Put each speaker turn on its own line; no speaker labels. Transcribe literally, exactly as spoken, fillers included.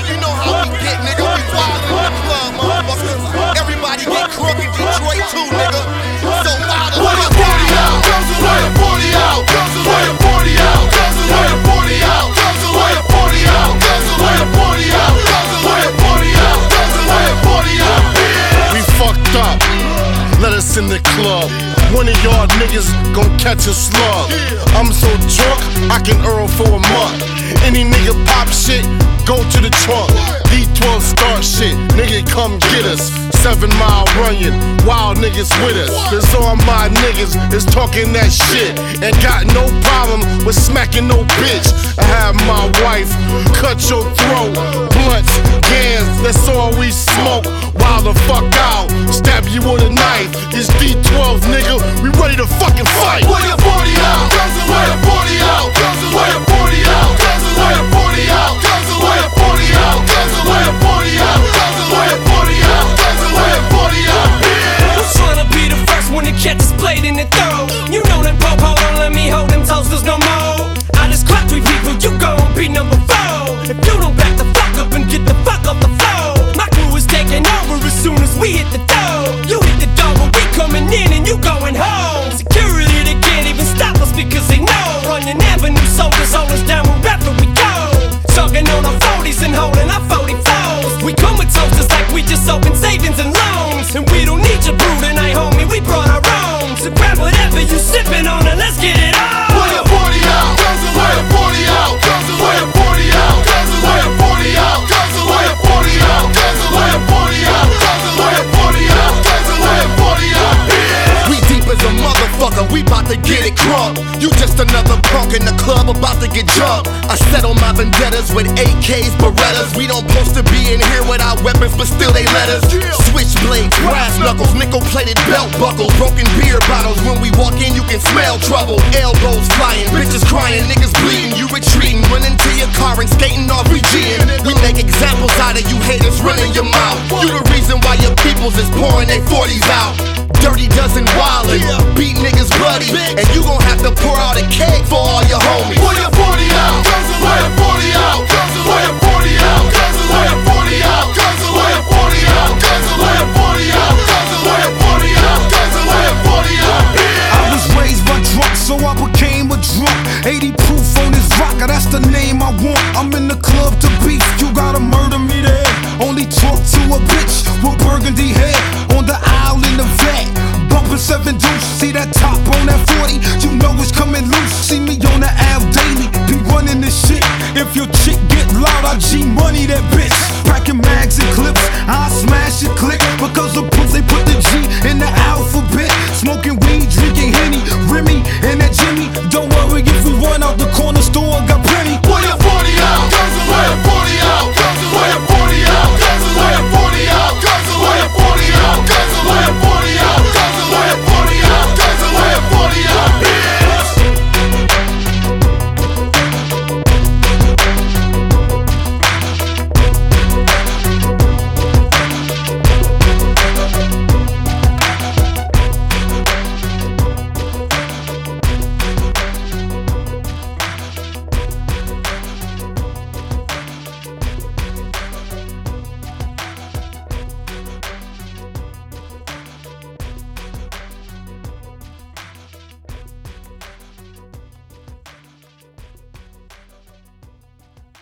You know how we get, nigga. We wild in the club, motherfuckers. Everybody get crunk in Detroit too, nigga. So wild as fuck. forty out, girls are wearing forty out, girls are wearing forty out, girls are wearing forty out, girls are wearing forty out, girls are wearing forty out, girls are wearing forty out, girls are wearing forty out. We fucked up. Let us in the club. One of y'all niggas gon' catch a slug. I'm so drunk, I can earn for a month. Any nigga pop shit, go to the trunk. D twelve start shit, nigga come get us. Seven mile running, wild niggas with us. Cause all my niggas is talking that shit and got no problem with smacking no bitch. I have my wife cut your throat, blunts, gans, that's all we smoke. Wild the fuck out, stab you with a knife. It's D twelve, nigga, we ready to fucking fight. Wear your forty out, girls are wearing forty out, girls are wearing forty out, girls are wearing forty out, girls are wearing forty out, girls are wearing forty out, girls are wearing forty out, girls are wearing forty out.
Who's tryna be the first one to catch us played in the throw? You know them po-po don't let me hold them toasters no more. I just clock three people, you gon' be number four. If you don't back the fuck up and get the fuck off the floor, my crew is taking over as soon as we hit the door. You hit the door, but we coming in and you going home. Security, they can't even stop us because they know. Running avenue soldiers hold us down wherever we go. Talking on our forties and holding our forty-fours. We come with toasters like we just open savings and loans. And we don't need your brew tonight, homie, we brought our own. So grab whatever you sipping on and let's get it on.
Wear your forty out, girls are wearing forty out, girls are wearing forty out, girls are wearing forty out, girls are wearing forty out, girls are wearing forty out, girls are wearing forty out, girls are wearing forty out. We deep as a motherfucker, we bout to get it crunk. You just another punk in the club about to get jumped. I settle my vendettas with A Ks, Berettas. We don't supposed to be in here without weapons, but still they let us. Switchblades, brass knuckles, nickel-plated belt buckles, broken beer bottles. When we walk in, you can smell trouble. Elbows flying, bitches crying, niggas bleeding. You retreating, running to your car and skating off we G'ing. We make examples out of you haters running your mouth. You the reason why your peoples is pouring they forties out. Dirty dozen wildin', beat niggas bloody, and you gon' have to pour out a cake for all your homies. Pour your forty out, girls are wearing forty out, girls are wearing forty out, girls are wearing forty out, girls are wearing forty out, girls are wearing forty out, girls are wearing forty out, girls are wearing forty out.
I was raised by drunk, so I became a drunk. eighty proof on this rocker, that's the name I want. I'm in the club to beef, you gotta murder me there. Only talk to a bitch with burgundy hair on the aisle in the vet. Bumpin' seven deuce, see that top on that forty, you know it's coming loose. See me on the Al daily, be running this shit. If your chick get loud, I G money that bitch. Packing mags and clips, I smash it click. Because the proof they put the G in the alphabet. Smoking weed, drinking Henny, Remy, and that Jimmy. Don't worry.